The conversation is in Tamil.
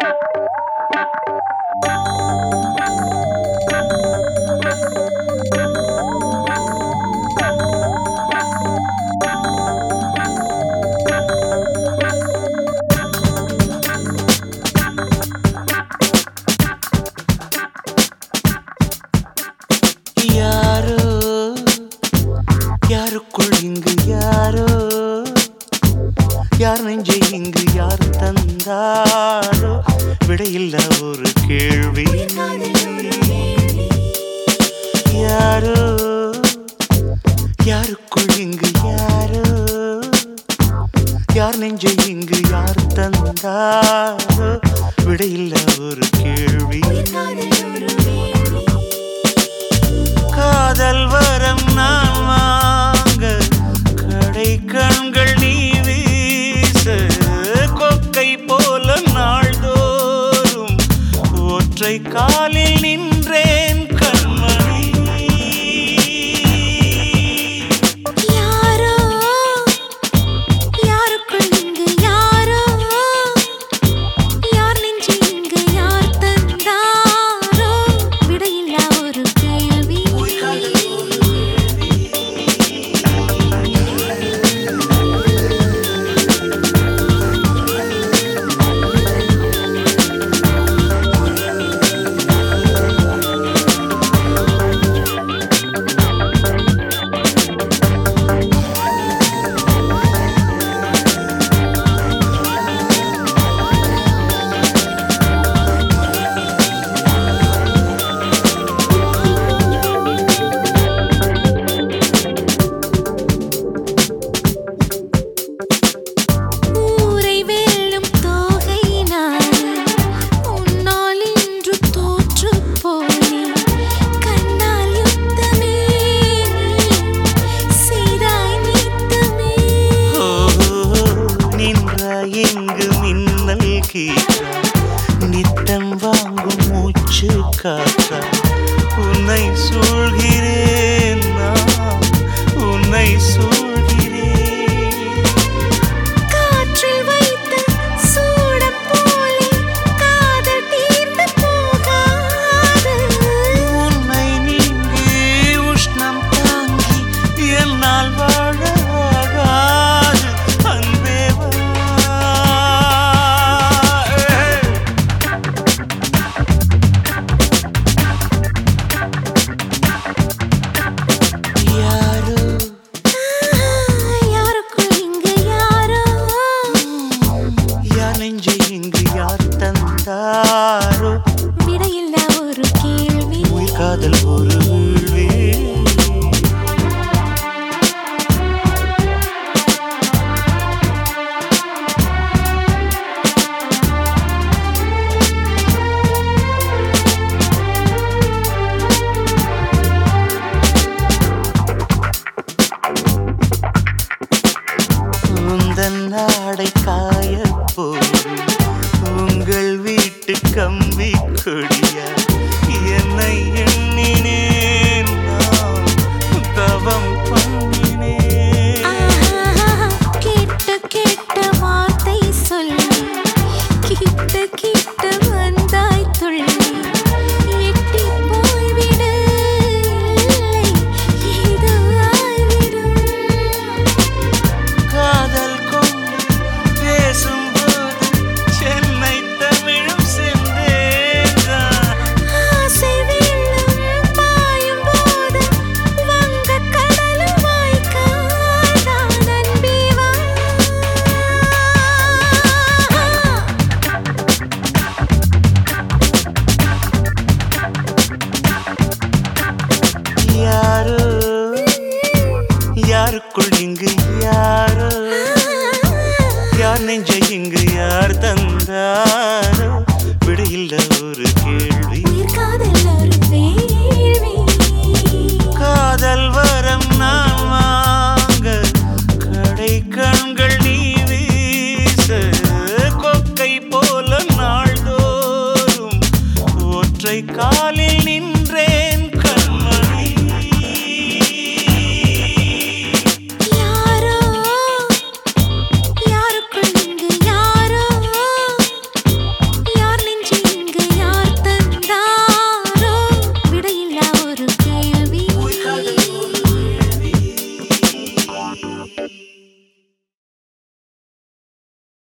யாரோ யாருக்குள் இங்கு யாரோ யார் நெஞ்சை இங்கு யார் தந்தாரோ விடையில்ல ஒரு கேள்வி யாரோ யாருக்குள் இங்கு யாரோ யார் நெஞ்சை இங்கு யார் தந்தாரோ விடையில்ல ஒரு கேள்வி காதல் வரம் நான் வாங்க கடை கண்கள் நீ வீச கொக்கை போல நாள்தோறும் ஒற்றை காலில் நின்றேன் கண்மணி யாரோ யாருக்குள் இங்கு யாரோ யார் நெஞ்சு இங்கு யார் தந்தாரோ விடையில்லா ஒரு கேள்வி எங்கு மின்னல் கீற்றா நித்தம் வாங்கும் மூச்சு காற்றா உன்னை சூழ்கிறேன் நான் உன்னை சூழ்கிறேன் காற்றில் வைத்த சூட போலே காதல் தீர்ந்து போகாது உன்னை நீங்கி உஷ்ணம் தாங்கி என்னால் வாழ ஆகாது அன்பே தாரோ விடையில்ல ஒரு கேள்வி உயிர் காதல் ஒரு வீழ்வே உந்தன் நாடை காய போடும் உங்கள் வீட்டு கம்பி கொடியா என்னை எண்ணினேன் நான் தவம் பண்ணினேன் கேட்ட கேட்ட வார்த்தை சொல்லி கிட்ட கிட்ட வந்தாய் துள்ளி எட்டி போய்விடு இது ஆய்விடும் காதல் கொண்டு பேசும்போது சென்னை தமிழும் சென்றேன் ஆசை வெள்ளம் பாயும் போது வங்க கடலும் வாய்க்காதான் அன்பே வா யாரோ யாருக்குள் இங்கு யாரோ யார் நெஞ்சை இங்கு யார் தந்தாரோ விடையில்ல ஒரு கேள்வி உயிர் காதல் ஒரு வேள்வி காதல்